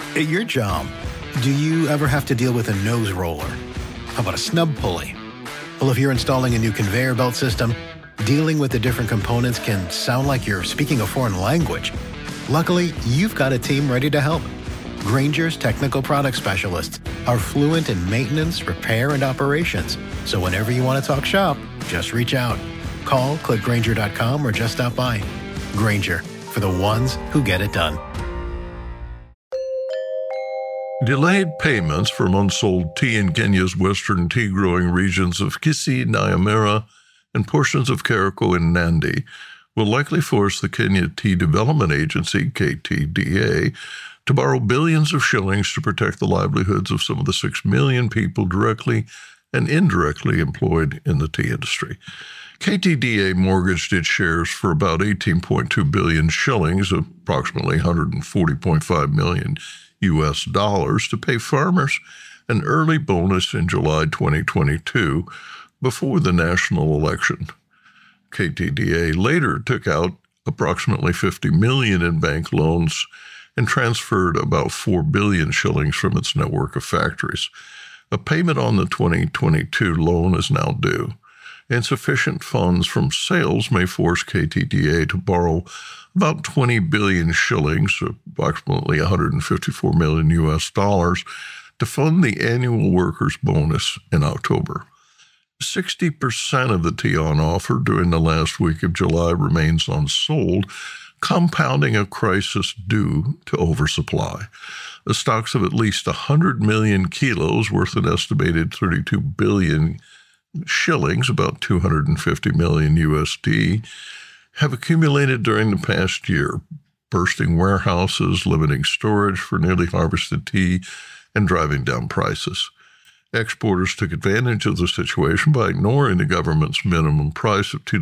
At your job, do you ever have to deal with a nose roller? How about a snub pulley? Well, if you're installing a new conveyor belt system, dealing with the different components can sound like you're speaking a foreign language. Luckily, you've got a team ready to help. Grainger's technical product specialists are fluent in maintenance, repair, and operations. So whenever you want to talk shop, just reach out. Call, click Grainger.com, or just stop by. Grainger, for the ones who get it done. Delayed payments from unsold tea in Kenya's western tea-growing regions of Kisii, Nyamira, and portions of Kericho and Nandi will likely force the Kenya Tea Development Agency, KTDA, to borrow billions of shillings to protect the livelihoods of some of the 6 million people directly and indirectly employed in the tea industry. KTDA mortgaged its shares for about 18.2 billion shillings, approximately $140.5 million U.S. dollars, to pay farmers an early bonus in July 2022 before the national election. KTDA later took out approximately 50 million in bank loans and transferred about 4 billion shillings from its network of factories. A payment on the 2022 loan is now due. Insufficient funds from sales may force KTDA to borrow about 20 billion shillings, approximately 154 million U.S. dollars, to fund the annual workers' bonus in October. 60% of the tea on offer during the last week of July remains unsold, compounding a crisis due to oversupply. The stocks of at least 100 million kilos, worth an estimated 32 billion shillings, about 250 million USD, have accumulated during the past year, bursting warehouses, limiting storage for newly harvested tea, and driving down prices. Exporters took advantage of the situation by ignoring the government's minimum price of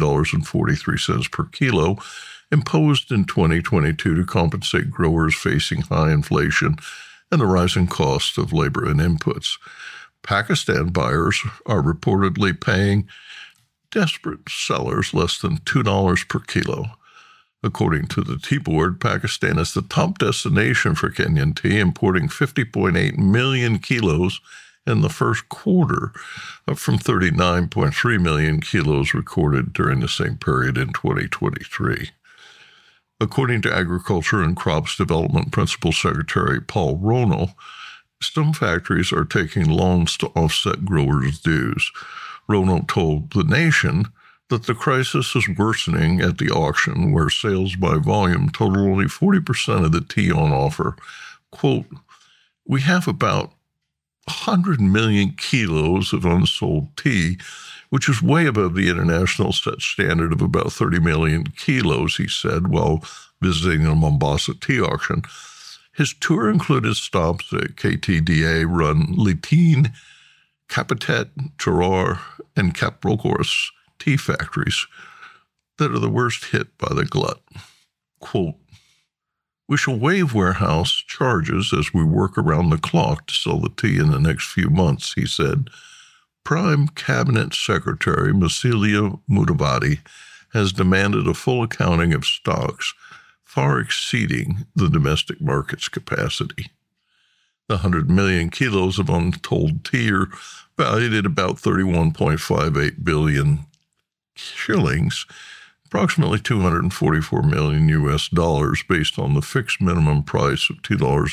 $2.43 per kilo, imposed in 2022 to compensate growers facing high inflation and the rising cost of labor and inputs. Pakistan buyers are reportedly paying desperate sellers less than $2 per kilo. According to the Tea Board, Pakistan is the top destination for Kenyan tea, importing 50.8 million kilos in the first quarter, up from 39.3 million kilos recorded during the same period in 2023. According to Agriculture and Crops Development Principal Secretary Paul Rono, some factories are taking loans to offset growers' dues. Rono told The Nation that the crisis is worsening at the auction, where sales by volume total only 40% of the tea on offer. Quote, "We have about 100 million kilos of unsold tea, which is way above the international set standard of about 30 million kilos," he said while visiting the Mombasa tea auction. His tour included stops at KTDA-run Litin, Kapitet, Choror, and Kaprokoros tea factories that are the worst hit by the glut. Quote, "We shall waive warehouse charges as we work around the clock to sell the tea in the next few months," he said. Prime Cabinet Secretary Musalia Mudavadi has demanded a full accounting of stocks far exceeding the domestic market's capacity. The 100 million kilos of unsold tea are valued at about 31.58 billion shillings, approximately 244 million U.S. dollars, based on the fixed minimum price of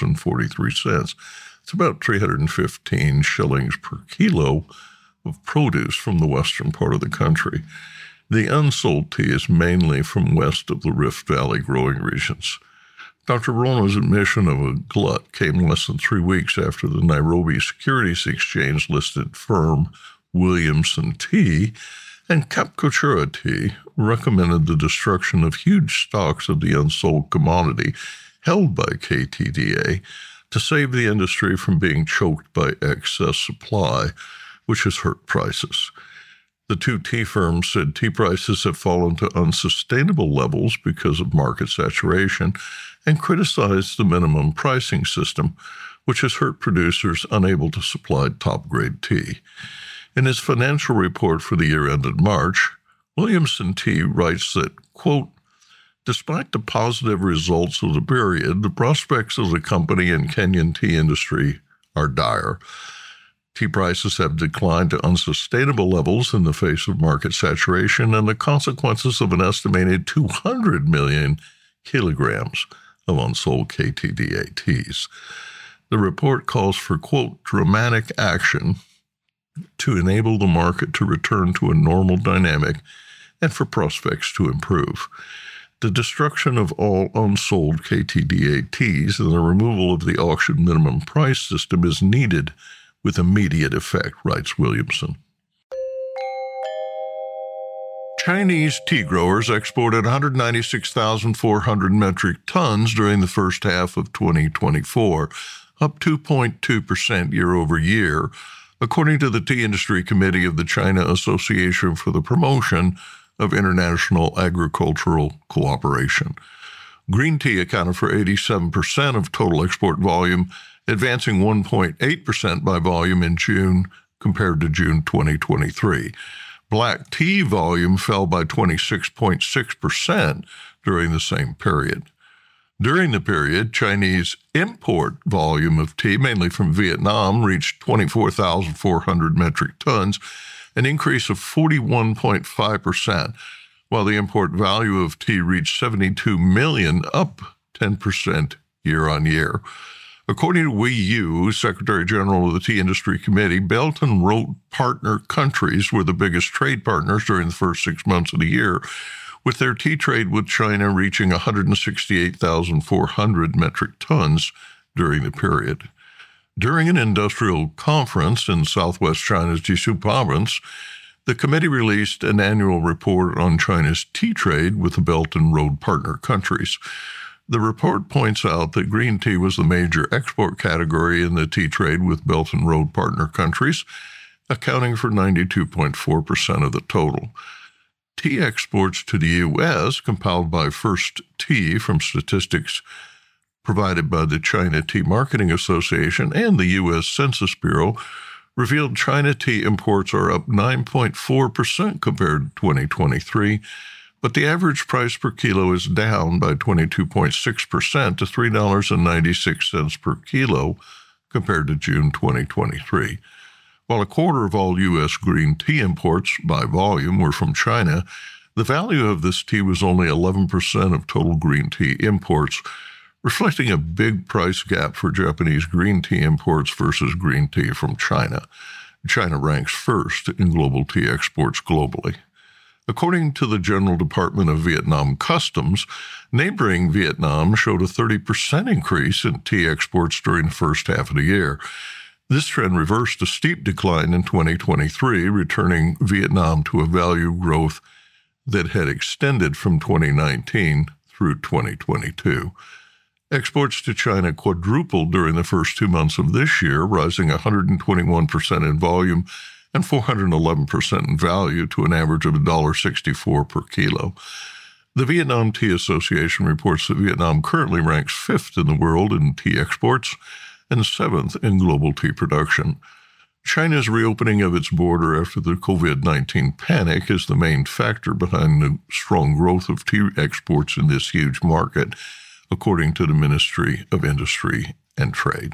$2.43. It's about 315 shillings per kilo of produce from the western part of the country. The unsold tea is mainly from west of the Rift Valley growing regions. Dr. Rono's admission of a glut came less than 3 weeks after the Nairobi Securities Exchange listed firm Williamson Tea and Kapkochura Tea recommended the destruction of huge stocks of the unsold commodity held by KTDA to save the industry from being choked by excess supply, which has hurt prices. The two tea firms said tea prices have fallen to unsustainable levels because of market saturation and criticized the minimum pricing system, which has hurt producers unable to supply top-grade tea. In his financial report for the year ended March, Williamson Tea writes that, quote, Despite the positive results of the period, the prospects of the company and Kenyan tea industry are dire. Tea prices have declined to unsustainable levels in the face of market saturation and the consequences of an estimated 200 million kilograms of unsold KTDA teas. The report calls for, quote, dramatic action to enable the market to return to a normal dynamic and for prospects to improve. The destruction of all unsold KTDA teas and the removal of the auction minimum price system is needed with immediate effect, writes Williamson. Chinese tea growers exported 196,400 metric tons during the first half of 2024, up 2.2% year over year, according to the Tea Industry Committee of the China Association for the Promotion of International Agricultural Cooperation. Green tea accounted for 87% of total export volume, advancing 1.8% by volume in June compared to June 2023. Black tea volume fell by 26.6% during the same period. During the period, Chinese import volume of tea, mainly from Vietnam, reached 24,400 metric tons, an increase of 41.5%, while the import value of tea reached $72 million, up 10% year on year. According to Wei Yu, Secretary General of the Tea Industry Committee, Belt and Road partner countries were the biggest trade partners during the first 6 months of the year, with their tea trade with China reaching 168,400 metric tons during the period. During an industrial conference in southwest China's Jiangsu province, the committee released an annual report on China's tea trade with the Belt and Road partner countries. The report points out that green tea was the major export category in the tea trade with Belt and Road partner countries, accounting for 92.4% of the total. Tea exports to the U.S., compiled by First Tea from statistics provided by the China Tea Marketing Association and the U.S. Census Bureau, revealed China tea imports are up 9.4% compared to 2023, but the average price per kilo is down by 22.6% to $3.96 per kilo compared to June 2023. While a quarter of all U.S. green tea imports by volume were from China, the value of this tea was only 11% of total green tea imports, reflecting a big price gap for Japanese green tea imports versus green tea from China. China ranks first in global tea exports globally. According to the General Department of Vietnam Customs, neighboring Vietnam showed a 30% increase in tea exports during the first half of the year. This trend reversed a steep decline in 2023, returning Vietnam to a value growth that had extended from 2019 through 2022. Exports to China quadrupled during the first 2 months of this year, rising 121% in volume and 411% in value to an average of $1.64 per kilo. The Vietnam Tea Association reports that Vietnam currently ranks 5th in the world in tea exports and 7th in global tea production. China's reopening of its border after the COVID-19 panic is the main factor behind the strong growth of tea exports in this huge market, according to the Ministry of Industry and Trade.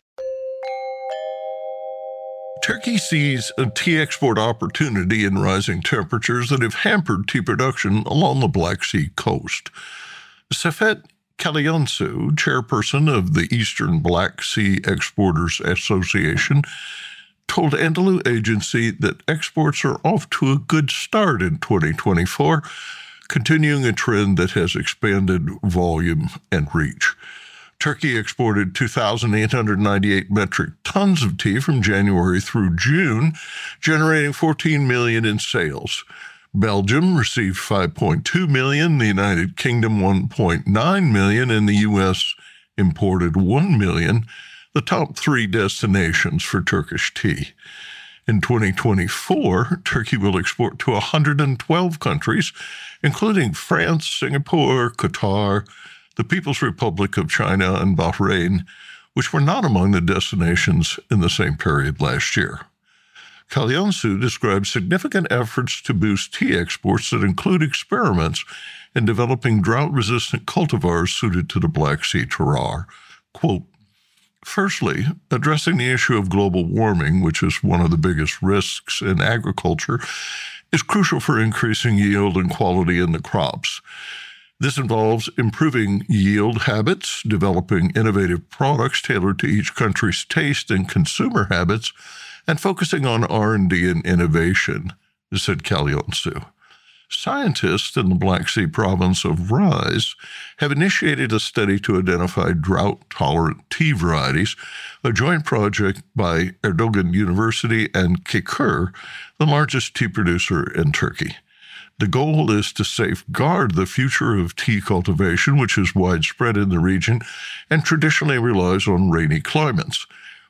Turkey sees a tea export opportunity in rising temperatures that have hampered tea production along the Black Sea coast. Sefet Kalyonsu, chairperson of the Eastern Black Sea Exporters Association, told Anadolu Agency that exports are off to a good start in 2024, continuing a trend that has expanded volume and reach. Turkey exported 2,898 metric tons of tea from January through June, generating $14 million in sales. Belgium received $5.2 million, the United Kingdom $1.9 million, and the U.S. imported $1 million, the top 3 destinations for Turkish tea. In 2024, Turkey will export to 112 countries, including France, Singapore, Qatar, the People's Republic of China, and Bahrain, which were not among the destinations in the same period last year. Kalyansu describes significant efforts to boost tea exports that include experiments in developing drought-resistant cultivars suited to the Black Sea terroir. Quote, firstly, addressing the issue of global warming, which is one of the biggest risks in agriculture, is crucial for increasing yield and quality in the crops. This involves improving yield habits, developing innovative products tailored to each country's taste and consumer habits, and focusing on R&D and innovation, said Kalyansu. Scientists in the Black Sea province of Rise have initiated a study to identify drought-tolerant tea varieties, a joint project by Erdogan University and Kekur, the largest tea producer in Turkey. The goal is to safeguard the future of tea cultivation, which is widespread in the region and traditionally relies on rainy climates.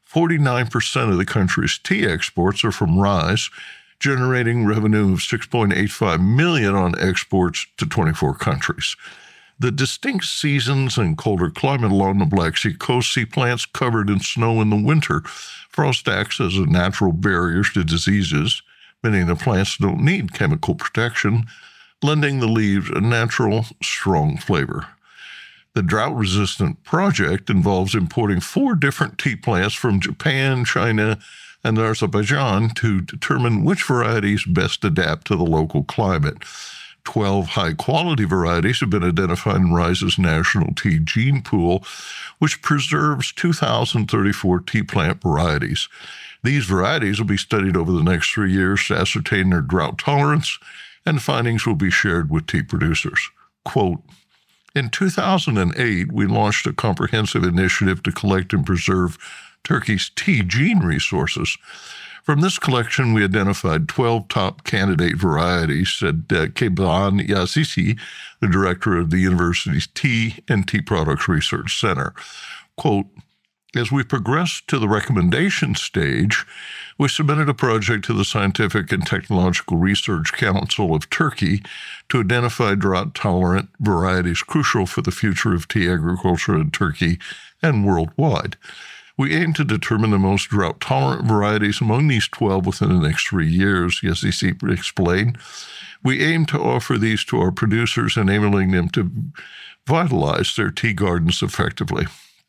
49% of the country's tea exports are from Rise, generating revenue of $6.85 million on exports to 24 countries. The distinct seasons and colder climate along the Black Sea coast see plants covered in snow in the winter. Frost acts as a natural barrier to diseases, meaning the plants don't need chemical protection, lending the leaves a natural, strong flavor. The drought-resistant project involves importing 4 different tea plants from Japan, China, and Azerbaijan to determine which varieties best adapt to the local climate. 12 high-quality varieties have been identified in Rise's National Tea Gene Pool, which preserves 2,034 tea plant varieties. These varieties will be studied over the next 3 years to ascertain their drought tolerance, and findings will be shared with tea producers. Quote, in 2008, we launched a comprehensive initiative to collect and preserve Turkey's tea gene resources. From this collection, we identified 12 top candidate varieties, said Keban Yazisi, the director of the university's Tea and Tea Products Research Center. Quote, as we progressed to the recommendation stage, we submitted a project to the Scientific and Technological Research Council of Turkey to identify drought-tolerant varieties crucial for the future of tea agriculture in Turkey and worldwide. We aim to determine the most drought-tolerant varieties among these 12 within the next 3 years, Yazisi explained. We aim to offer these to our producers, enabling them to vitalize their tea gardens effectively.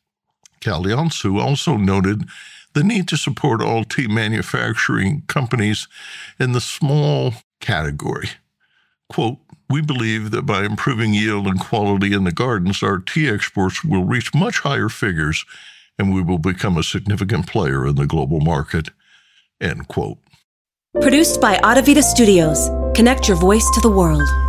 Kalyansu also noted the need to support all tea manufacturing companies in the small category. Quote, we believe that by improving yield and quality in the gardens, our tea exports will reach much higher figures and we will become a significant player in the global market, end quote. Produced by Audavita Studios. Connect your voice to the world.